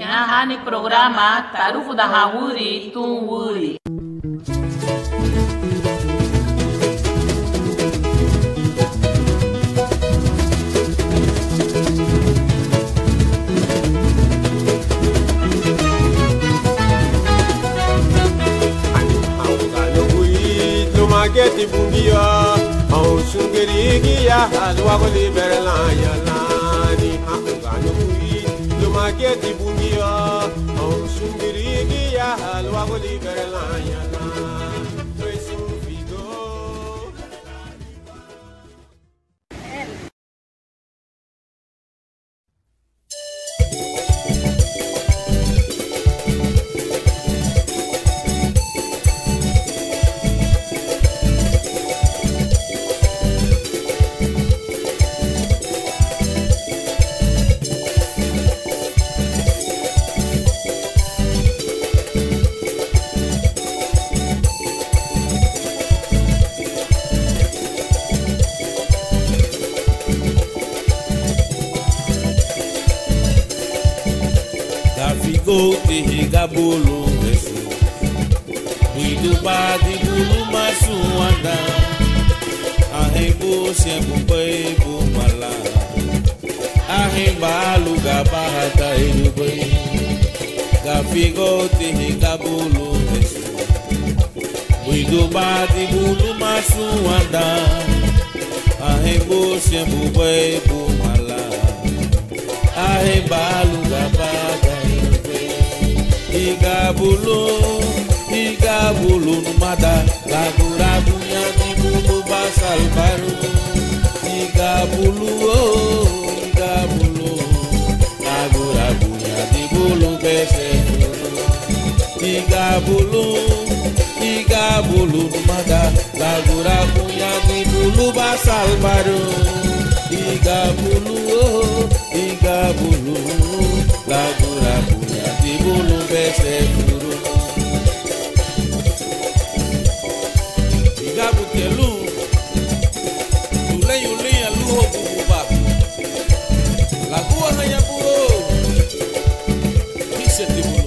Nyahani programa Tarufu da Hawuri Tunwuri. Mageti bungia, au sungeri ya halwa ko liberla ya lani haungano kui. Lo mageti bungia, au sungeri ya halwa ko liberla ya lani. To esufigo. Te rega bolo resu Uidu badi bulu masu anda Ahembo siembu bebo mala Ahemba luga bahata edube Gafigo te rega bolo resu Uidu badi bulu masu anda Ahembo siembu bebo mala Ahemba luga bahata Igabulu numada Lagu-lagunya di bulu basal baru Igabulu Lagu-lagunya di bulu besek Igabulu numada Lagu-lagunya di bulu basal baru Igabulu Lagu-lagunya di bulu besek buru Igabu telu Yule aluho kububa Lagu hanya buru Bisa di bulu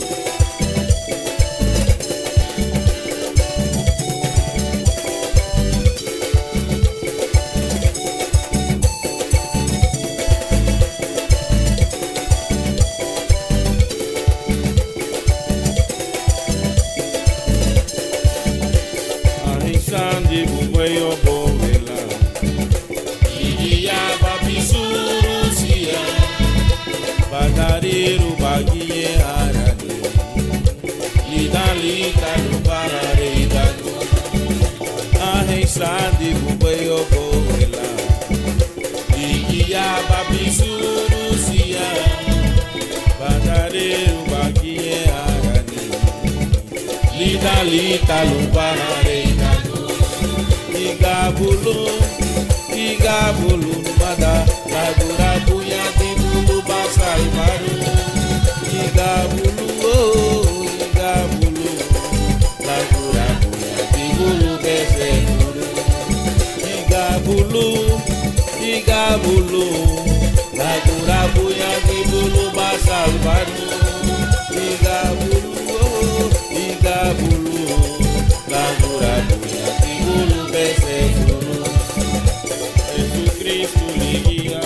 Sandi bubayo boela Igiya babisuru siya Badare ubagiye arani Lita lubare nanu Igabulu mada Lagu-lagu yang di bulu basal baru Igabulu Lagu-lagu yang di bulu besek Igabulu Lagu-lagu yang di bulu basal baru Igabulu Lagu-lagu yang di bulu besek bulu Yesus Kristus ligia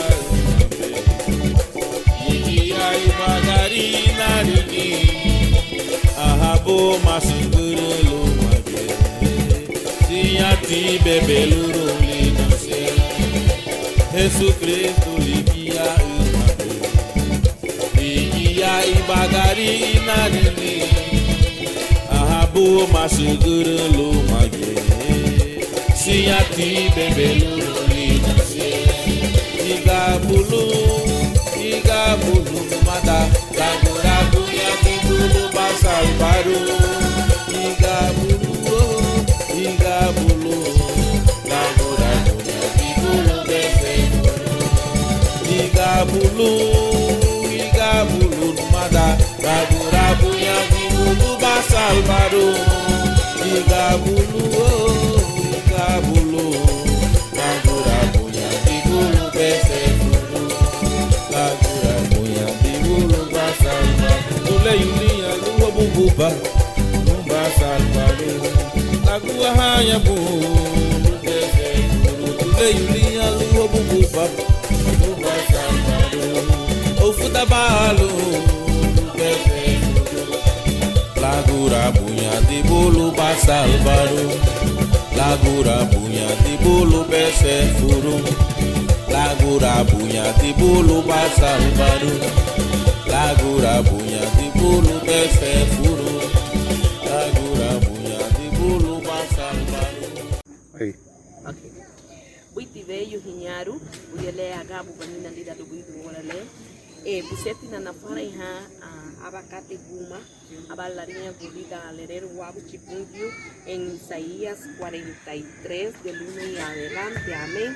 Igiai bagari narini Ahabo masuk gerelu mage Siati bebeluru Jesus Cristo ligia umate Ligia ibagari narini Ahabu masuguru lumage Siati bembelu linase Igabulu mada Lagu-lagu yang di bulu basal baru Igabulu Lagu-lagu yang di bulu besek Igabulu mada Rabu-rabu yang di bulu basal baru Igabulu Rabu-rabu yang di bulu besek Rabu-rabu yang di bulu basal baru tule yulia luwa bububa Lumba salvado Lagua haya bu Lubese furu Tule yulia luwa bububa Lumba salvado Ofuta balo Lubese furu Lagura bunya di bulu basalvado Lagura bunya di bulu bese furu Lagura bunya di bulu basalvado Lagura bunya di bulu bese furu Lagura bunya di bulu basalvado. Hey. Okay. Buiti veio hinyaru, uyele agabu banina lida do buiti wolale. Buseti na nafara iha abacate guma, abalarinha gulida alerer wabu chipungio en Isaías 43 del 1 y adelante. Amén.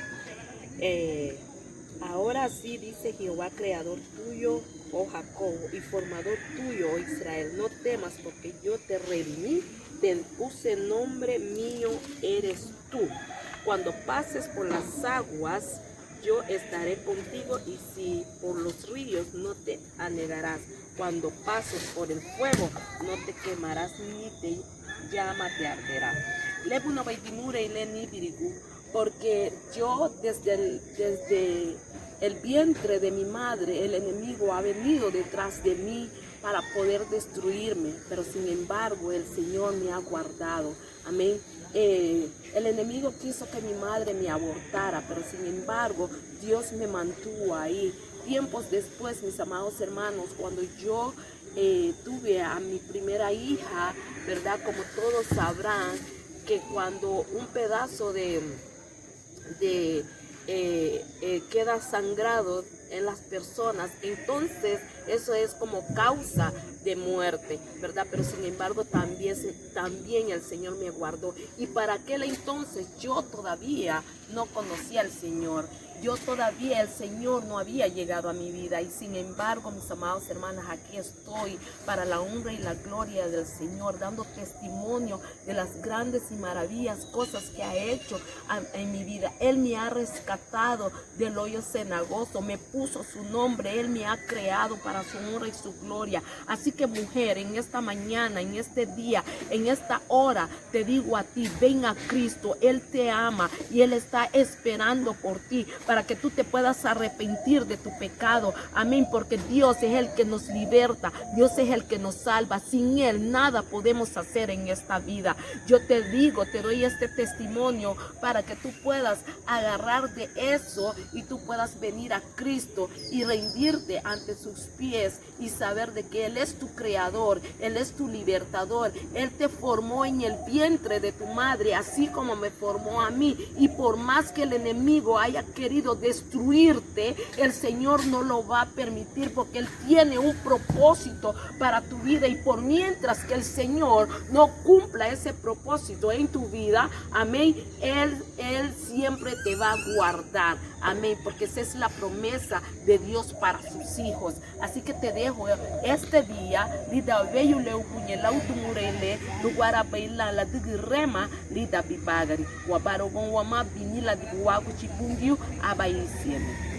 Ahora sí dice Jehová, creador tuyo, oh Jacob, y formador tuyo, oh Israel, no temas porque yo te redimí, te puse nombre mío, eres tú. Cuando pases por las aguas, yo estaré contigo, y si por los ríos no te anegarás. Cuando pases por el fuego, no te quemarás, ni te llama te arderá. Lebuno baitimure y leni dirigu. Porque yo desde el vientre de mi madre, el enemigo ha venido detrás de mí para poder destruirme, pero sin embargo el Señor me ha guardado. Amén. El enemigo quiso que mi madre me abortara, pero sin embargo Dios me mantuvo ahí. Tiempos después, mis amados hermanos, cuando yo tuve a mi primera hija, ¿verdad? Como todos sabrán, que cuando un pedazo queda sangrado en las personas, entonces eso es como causa de muerte, ¿verdad? Pero sin embargo también el Señor me guardó, y para aquel entonces yo todavía no conocía al Señor. Yo todavía, el Señor no había llegado a mi vida, y sin embargo, mis amados hermanos, aquí estoy para la honra y la gloria del Señor, dando testimonio de las grandes y maravillosas cosas que ha hecho en mi vida. Él me ha rescatado del hoyo cenagoso, me puso su nombre, Él me ha creado para su honra y su gloria. Así que, mujer, en esta mañana, en este día, en esta hora, te digo a ti, ven a Cristo. Él te ama y Él está esperando por ti, para que tú te puedas arrepentir de tu pecado. Amén, porque Dios es el que nos liberta, Dios es el que nos salva. Sin Él nada podemos hacer en esta vida. Yo te digo, te doy este testimonio para que tú puedas agarrar de eso y tú puedas venir a Cristo y rendirte ante sus pies y saber de que Él es tu creador, Él es tu libertador. Él te formó en el vientre de tu madre, así como me formó a mí, y por más que el enemigo haya querido destruirte, el Señor no lo va a permitir, porque Él tiene un propósito para tu vida, y por mientras que el Señor no cumpla ese propósito en tu vida, amén, Él siempre te va a guardar, amén, porque esa es la promesa de Dios para sus hijos. Así que te dejo este día, lida veyu leu puñelau tumurele lugar a bailar la digirema lida bibagari wabaro gon wama binila di wagu chibungiu abaisieme.